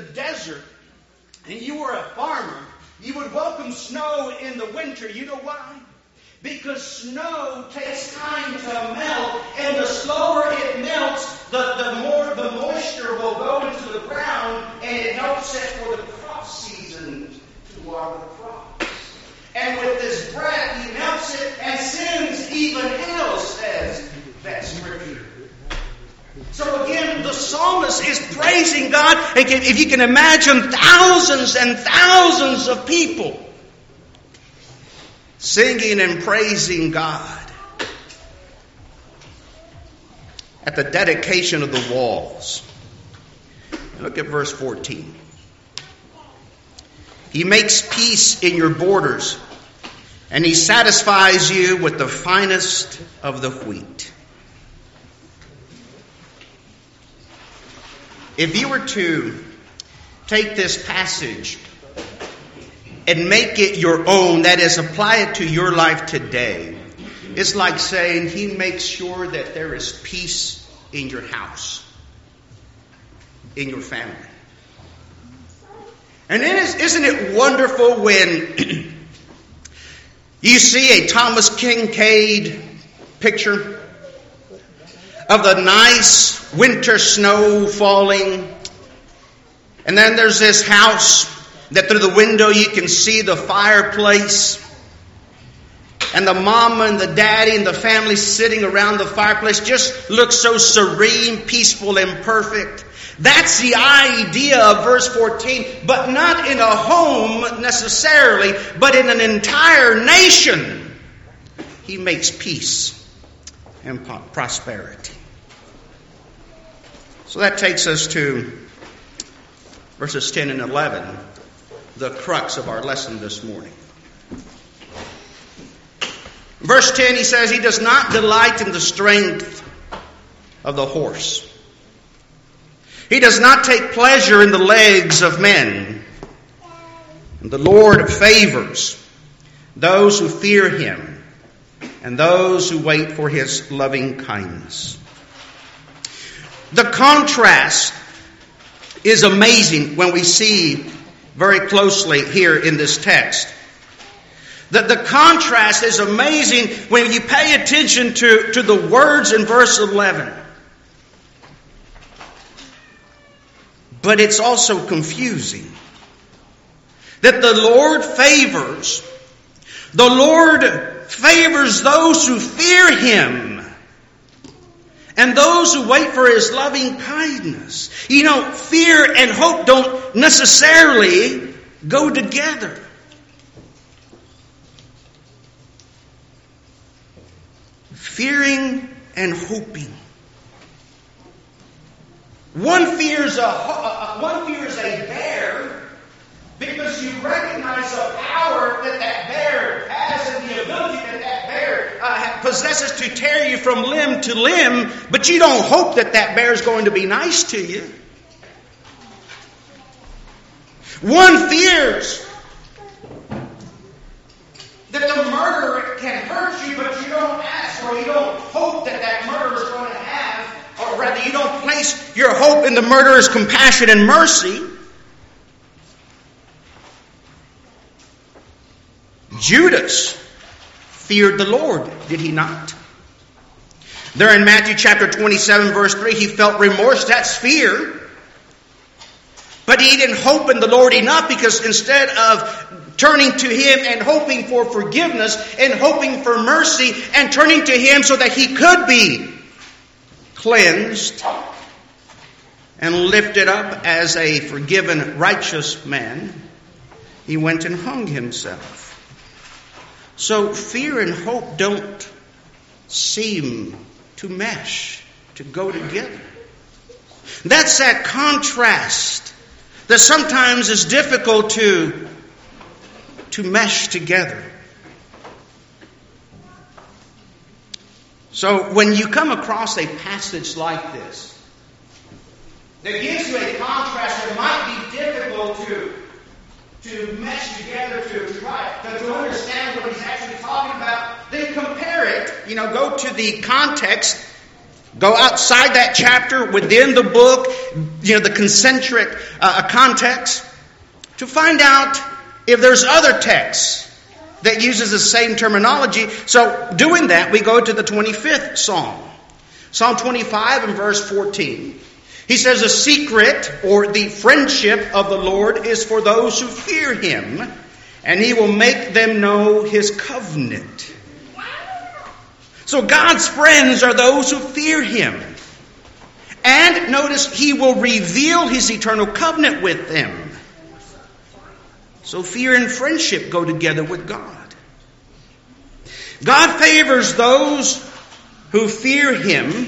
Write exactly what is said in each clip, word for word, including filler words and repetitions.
desert and you were a farmer, you would welcome snow in the winter. You know why? Because snow takes time to melt, and the slower it melts, the, the more the moisture will go into the ground, and it helps it for the crop season to water the crops. And with this breath, he melts it and sends even hell, says that scripture. So again, the psalmist is praising God. If you can imagine thousands and thousands of people singing and praising God at the dedication of the walls. Look at verse fourteen. He makes peace in your borders, and he satisfies you with the finest of the wheat. If you were to take this passage and make it your own, that is, apply it to your life today, it's like saying he makes sure that there is peace in your house, in your family. And it is, isn't it wonderful when you see a Thomas Kinkade picture of the nice winter snow falling, and then there's this house that through the window you can see the fireplace, and the mama and the daddy and the family sitting around the fireplace just look so serene, peaceful, and perfect. That's the idea of verse fourteen, but not in a home necessarily, but in an entire nation. He makes peace and prosperity. So that takes us to verses ten and eleven, the crux of our lesson this morning. Verse ten, he says, he does not delight in the strength of the horse. He does not take pleasure in the legs of men. And the Lord favors those who fear him and those who wait for his loving kindness. The contrast is amazing when we see very closely here in this text. The, the contrast is amazing when you pay attention to, to the words in verse eleven. But it's also confusing. That the Lord favors, the Lord favors those who fear him and those who wait for his loving kindness. You know, fear and hope don't necessarily go together. Fearing and hoping. One fears a one fears a bear because you recognize the power that that bear has and the ability that that bear uh, possesses to tear you from limb to limb, but you don't hope that that bear is going to be nice to you. One fears that the murderer can hurt you, but you don't ask or you don't hope that that murderer is going to have, or rather you don't place your hope in the murderer's compassion and mercy. Judas feared the Lord, did he not? There in Matthew chapter twenty-seven, verse three, he felt remorse. That's fear. But he didn't hope in the Lord enough, because instead of turning to him and hoping for forgiveness and hoping for mercy and turning to him so that he could be cleansed and lifted up as a forgiven righteous man, he went and hung himself. So fear and hope don't seem to mesh, to go together. That's that contrast that sometimes is difficult to, to mesh together. So when you come across a passage like this, that gives you a contrast that might be difficult to, to mesh together, to try to, to understand what he's actually talking about, then compare it. You know, go to the context, go outside that chapter, within the book, you know, the concentric uh, context to find out if there's other texts that uses the same terminology. So doing that, we go to the twenty-fifth Psalm. Psalm twenty-five and verse fourteen. He says, "The secret or the friendship of the Lord is for those who fear him, and he will make them know his covenant." So God's friends are those who fear him. And notice, he will reveal his eternal covenant with them. So fear and friendship go together with God. God favors those who fear him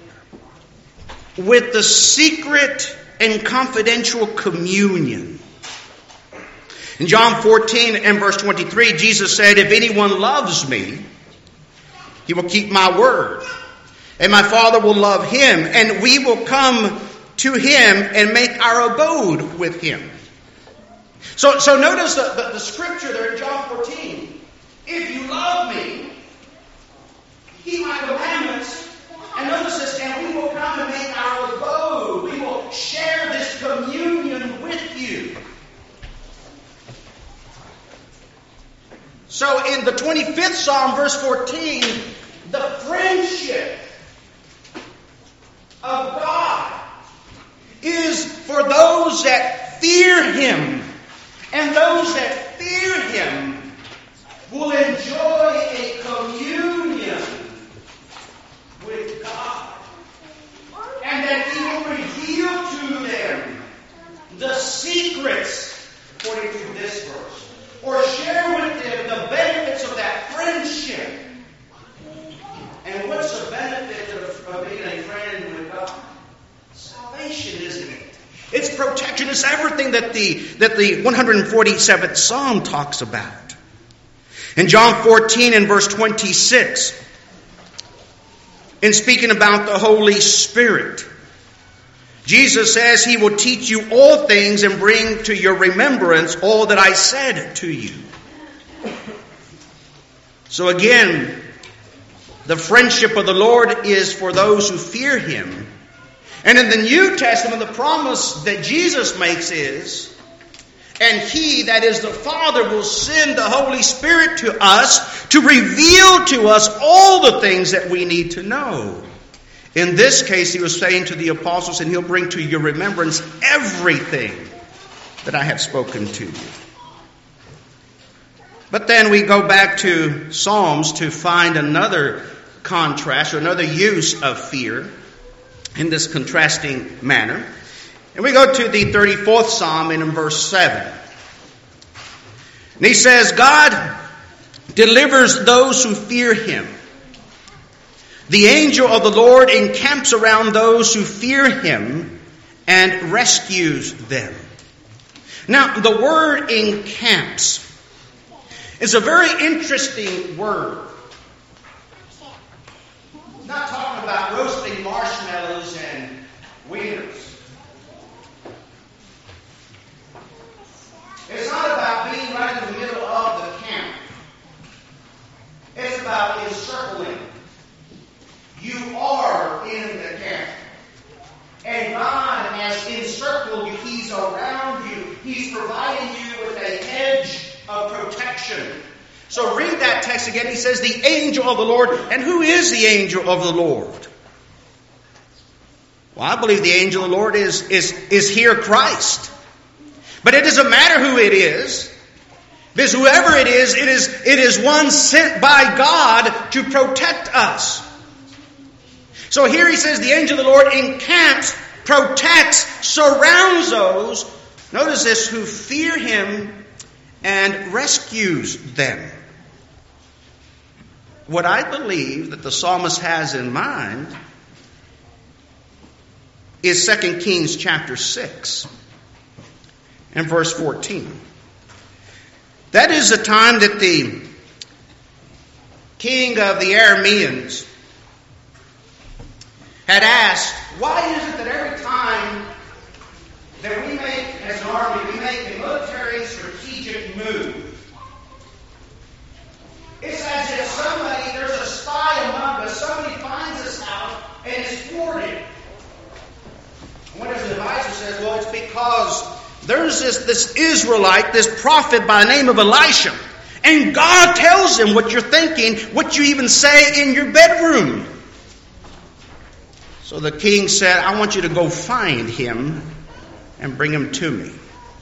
with the secret and confidential communion. In John fourteen and verse twenty-three, Jesus said, "If anyone loves me, he will keep my word. And my Father will love him, and we will come to him and make our abode with him." So, so notice the, the, the scripture there in John fourteen. If you love me, keep my commandments. And notice this, and we will come and make our abode. We will share this communion with you. So in the twenty-fifth Psalm, verse fourteen, the friendship of God is for those that fear him. And those that fear him will enjoy a communion with God. And that he will reveal to them the secrets, according to this verse, or share with them the benefits of that friendship. And what's the benefit of, of being a friend with God? Salvation, isn't it? It's protection. It's everything that the, that the one hundred forty-seventh Psalm talks about. In John fourteen and verse twenty-six, in speaking about the Holy Spirit, Jesus says he will teach you all things and bring to your remembrance all that I said to you. So again, the friendship of the Lord is for those who fear him. And in the New Testament, the promise that Jesus makes is, and he, that is the Father, will send the Holy Spirit to us to reveal to us all the things that we need to know. In this case, he was saying to the apostles, and he'll bring to your remembrance everything that I have spoken to you. But then we go back to Psalms to find another contrast or another use of fear in this contrasting manner. And we go to the thirty-fourth Psalm and in verse seven. And he says, God delivers those who fear him. The angel of the Lord encamps around those who fear him and rescues them. Now, the word encamps is a very interesting word. It's not talking about roasting marshmallows and wieners. It's not about being right in the middle of the camp. It's about encircling. You are in the camp. And God has encircled you. He's around you. He's providing you with a hedge of protection. So read that text again. He says, the angel of the Lord. And who is the angel of the Lord? Well, I believe the angel of the Lord is, is, is here Christ. But it doesn't matter who it is. Because whoever it is, it is, it is one sent by God to protect us. So here he says the angel of the Lord encamps, protects, surrounds those, notice this, who fear him and rescues them. What I believe that the psalmist has in mind is Second Kings chapter six and verse fourteen. That is the time that the king of the Arameans had asked, why is it that every time that we make, as an army, we make a military strategic move, it's as if somebody, there's a spy among us, somebody finds us out and is thwarted. And what does the advisor there's this, this Israelite, this prophet by the name of Elisha. And God tells him what you're thinking, what you even say in your bedroom. So the king said, I want you to go find him and bring him to me.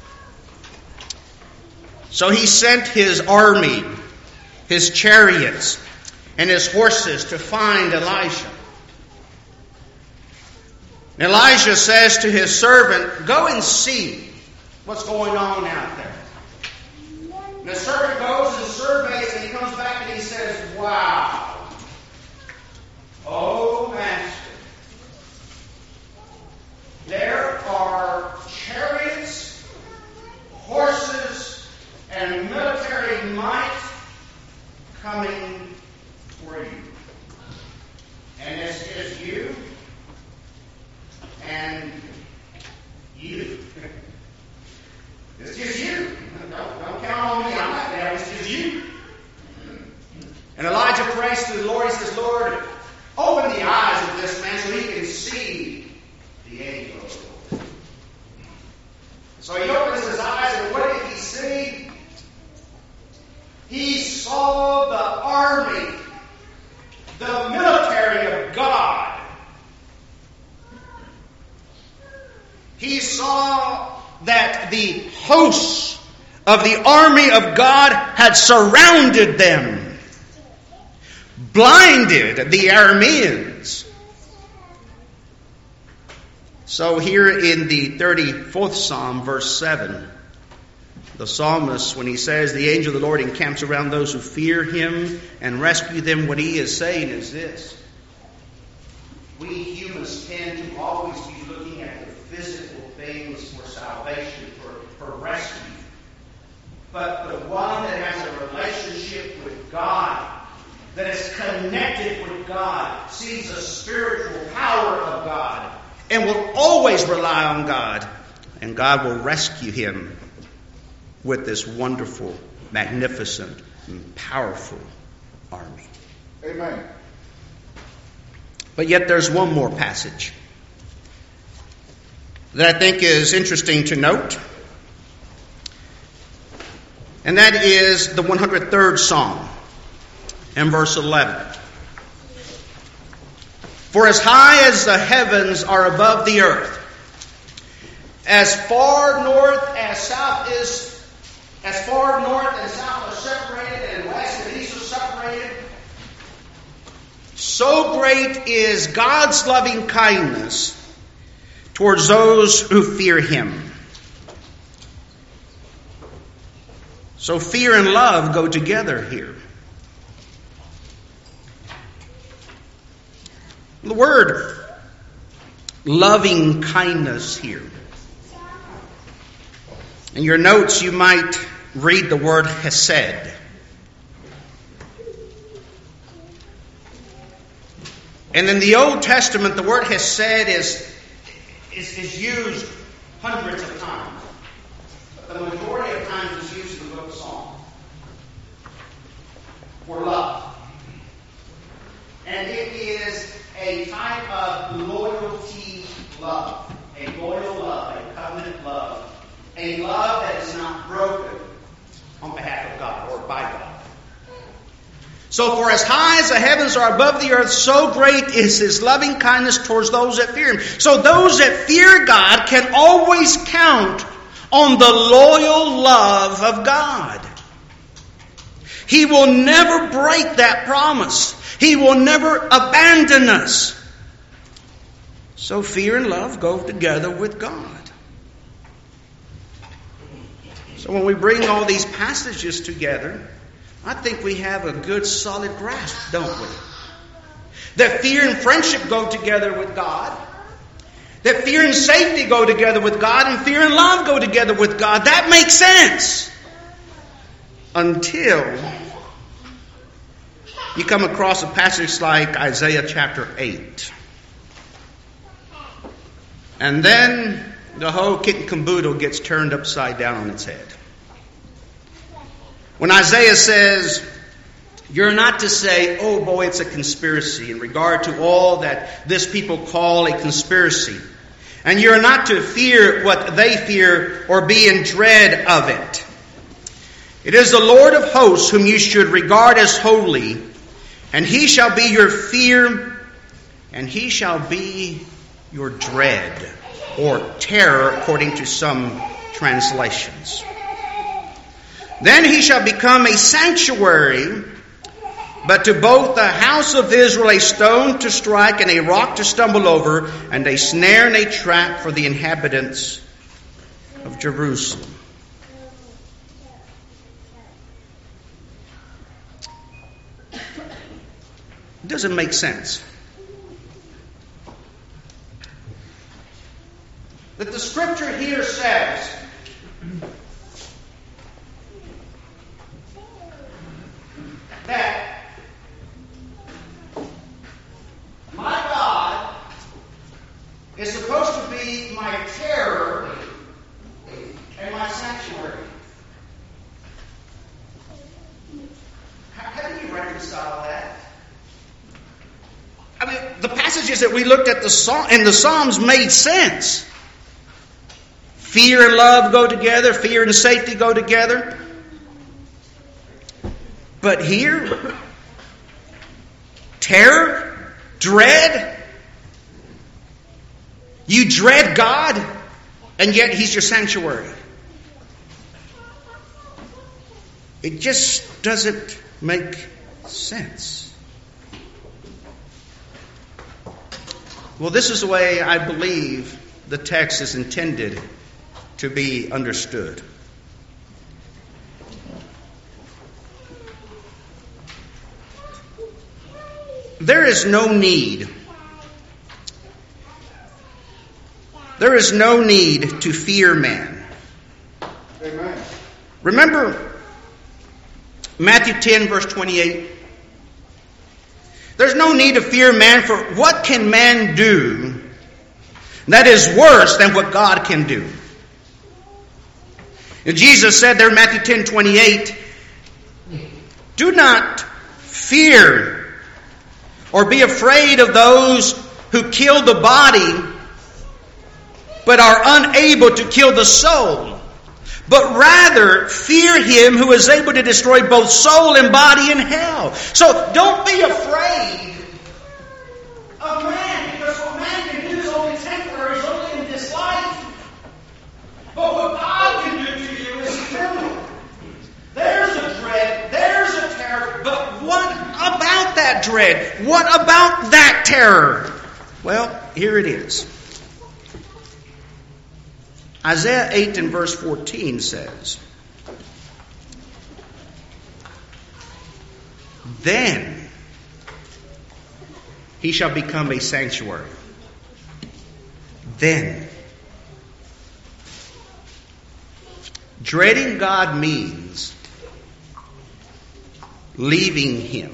So he sent his army, his chariots, and his horses to find Elisha. And Elijah says to his servant, go and see what's going on out there. And the servant goes and surveys, and he comes back and he says, wow. Oh, master. There are chariots, horses, and military might coming for you. And this is you and you. It's just you. Don't, don't count on me. I'm not there. It's just you. And Elijah prays to the Lord. He says, Lord, open the eyes of this man so he can see the angel of the Lord. So he opens his eyes, and what did he see? He saw the army, the military of God. He saw that the hosts of the army of God had surrounded them, blinded the Arameans. So here in the thirty-fourth Psalm, verse seven, the psalmist, when he says, the angel of the Lord encamps around those who fear him and rescue them, what he is saying is this. We humans tend to always be looking at the physical things for salvation, for, for rescue. But the one that has a relationship with God, that is connected with God, sees the spiritual power of God, and will always rely on God. And God will rescue him with this wonderful, magnificent, and powerful army. Amen. But yet there's one more passage that I think is interesting to note. And that is the one hundred third Psalm and verse eleven. For as high as the heavens are above the earth, as far north as south is, as far north and south are separated, and west and east are separated, so great is God's loving kindness towards those who fear him. So fear and love go together here. The word loving kindness here. In your notes, you might read the word hesed. And in the Old Testament, the word hesed is, is, is used hundreds of times. But the majority of times it's used in the book of Psalms for love. And it is a type of loyalty love. A loyal love, a covenant love. A love that is not broken on behalf of God or by God. So for as high as the heavens are above the earth, so great is his loving kindness towards those that fear him. So those that fear God can always count on the loyal love of God. He will never break that promise. He will never abandon us. So fear and love go together with God. So when we bring all these passages together, I think we have a good solid grasp, don't we? That fear and friendship go together with God. That fear and safety go together with God, and fear and love go together with God. That makes sense. Until you come across a passage like Isaiah chapter eight. And then the whole kit and caboodle gets turned upside down on its head. When Isaiah says, you're not to say, oh boy, it's a conspiracy, in regard to all that this people call a conspiracy. And you're not to fear what they fear or be in dread of it. It is the Lord of hosts whom you should regard as holy, and he shall be your fear, and he shall be your dread, or terror, according to some translations. Then he shall become a sanctuary, but to both the house of Israel a stone to strike and a rock to stumble over, and a snare and a trap for the inhabitants of Jerusalem. It doesn't make sense. That the scripture here says that my God is supposed to be my terror and my sanctuary. How, how do you reconcile that? I mean, the passages that we looked at the in the Psalms made sense. Fear and love go together. Fear and safety go together. But here, terror, dread. You dread God, and yet He's your sanctuary. It just doesn't make sense. Well, this is the way I believe the text is intended to be understood. There is no need. There is no need to fear man. Amen. Remember Matthew ten, verse twenty-eight. There's no need to fear man, for what can man do that is worse than what God can do? And Jesus said there in Matthew ten, twenty-eight, do not fear or be afraid of those who kill the body, but are unable to kill the soul. But rather fear him who is able to destroy both soul and body in hell. So don't be afraid of man, because what man can do is only temporary, is only in this life. But what God can do to you is eternal. There's a dread, there's a terror, but what about that dread? What about that terror? Well, here it is. Isaiah eight and verse fourteen says, then he shall become a sanctuary. Then. Dreading God means leaving Him,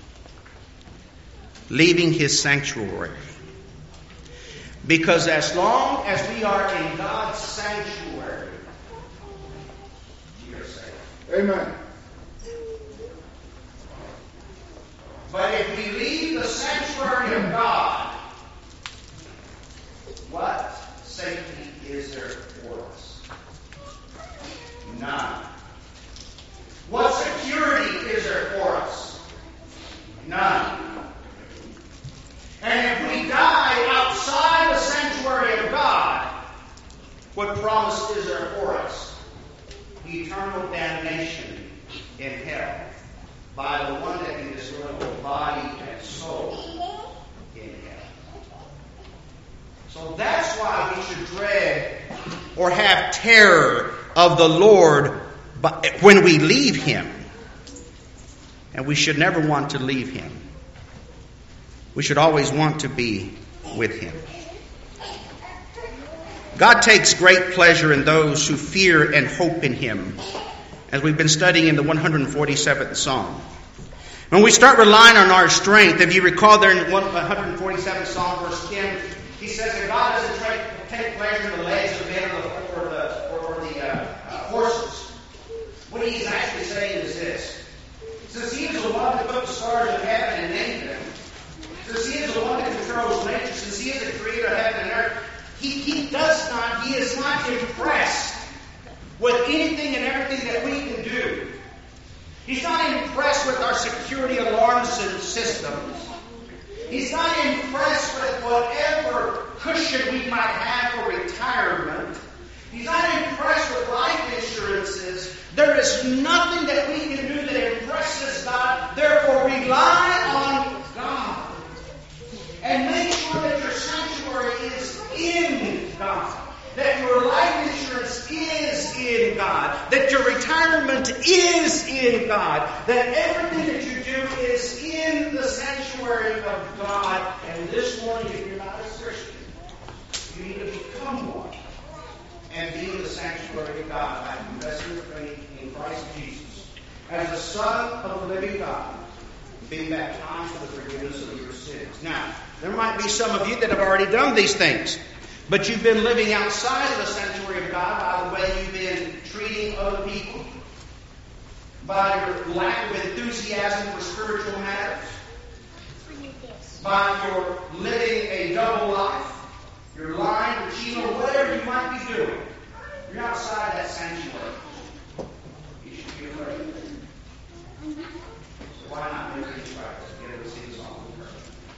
leaving His sanctuary. Because as long as we are in God's sanctuary, we are safe. Amen. But if we leave the sanctuary of God, what safety is there for us? None. What security is there for us? None. And if we die outside the sanctuary of God, what promise is there for us? Eternal damnation in hell by the one that can destroy both body and soul in hell. So that's why we should dread or have terror of the Lord when we leave Him. And we should never want to leave Him. We should always want to be with Him. God takes great pleasure in those who fear and hope in Him, as we've been studying in the one hundred forty-seventh Psalm. When we start relying on our strength, if you recall there in one hundred forty-seventh Psalm, verse ten, he says that God doesn't take, take pleasure in the legs of men or the, or the, or, or the uh, uh, horses. What he's actually saying is this. Since He is the one that put the stars in heaven and named them, since He is the one that controls nature, since He is the creator of heaven and earth, He, he with anything and everything that we can do. He's not impressed with our security alarms and systems. He's not impressed with whatever cushion we might have for retirement. He's not impressed with life insurances. There is nothing that we can do that impresses God. Therefore, rely on God. And make sure that your sanctuary is in God. That your life insurance is in God. That your retirement is in God. That everything that you do is in the sanctuary of God. And this morning, if you're not a Christian, you need to become one. And be in the sanctuary of God by confessing your faith in Christ Jesus as the Son of the living God, being baptized for the forgiveness of your sins. Now, there might be some of you that have already done these things, but you've been living outside of the sanctuary of God by the way you've been treating other people, by your lack of enthusiasm for spiritual matters, by your living a double life, you're lying, or cheating, or whatever you might be doing. You're outside